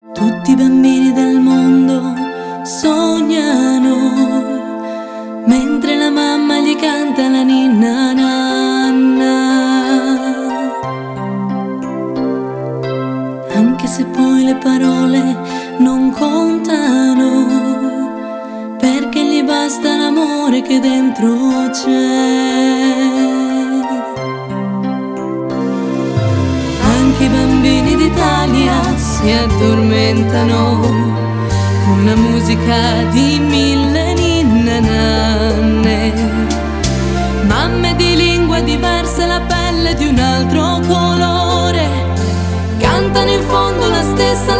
Tutti i bambini del mondo sognano, mentre la mamma gli canta la ninna nanna. Anche se poi le parole non contano, perché gli basta l'amore che dentro c'è. Anche i bambini d'Italia si addormentano con la musica di mille ninne nanne, mamme di lingua diversa, la pelle di un altro colore, cantano in fondo la stessa